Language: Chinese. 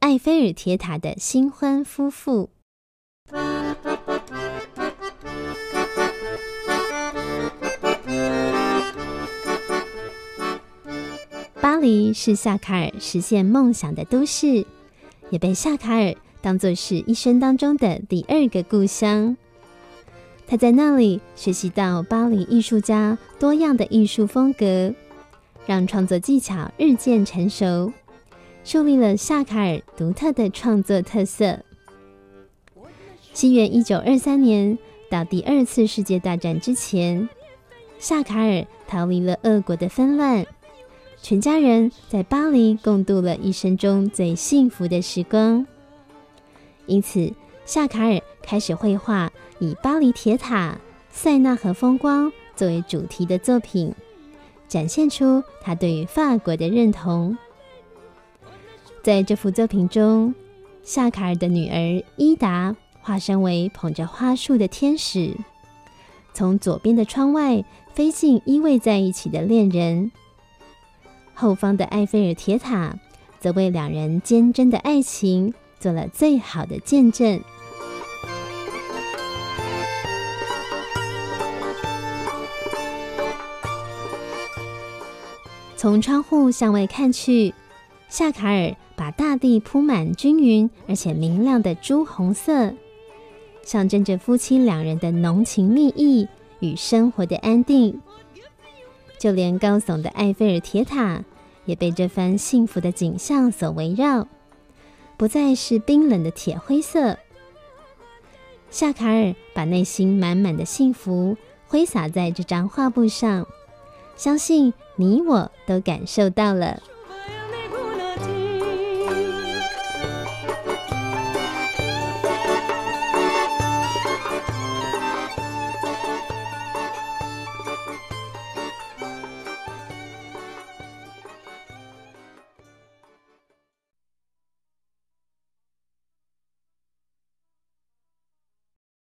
埃菲尔铁塔的新婚夫妇。巴黎是夏卡尔实现梦想的都市，也被夏卡尔当作是一生当中的第二个故乡。他在那里学习到巴黎艺术家多样的艺术风格，让创作技巧日渐成熟，树立了夏卡尔独特的创作特色。西元1923年到第二次世界大战之前，夏卡尔逃离了俄国的纷乱，全家人在巴黎共度了一生中最幸福的时光。因此，夏卡尔开始绘画以巴黎铁塔、塞纳河风光作为主题的作品，展现出他对于法国的认同。在这幅作品中，夏卡尔的女儿伊达化身为捧着花束的天使，从左边的窗外飞进依偎在一起的恋人。后方的埃菲尔铁塔则为两人坚贞的爱情做了最好的见证。从窗户向外看去，夏卡尔把大地铺满均匀而且明亮的朱红色，象征着夫妻两人的浓情蜜意与生活的安定。就连高耸的埃菲尔铁塔也被这番幸福的景象所围绕，不再是冰冷的铁灰色。夏卡尔把内心满满的幸福挥洒在这张画布上，相信你我都感受到了。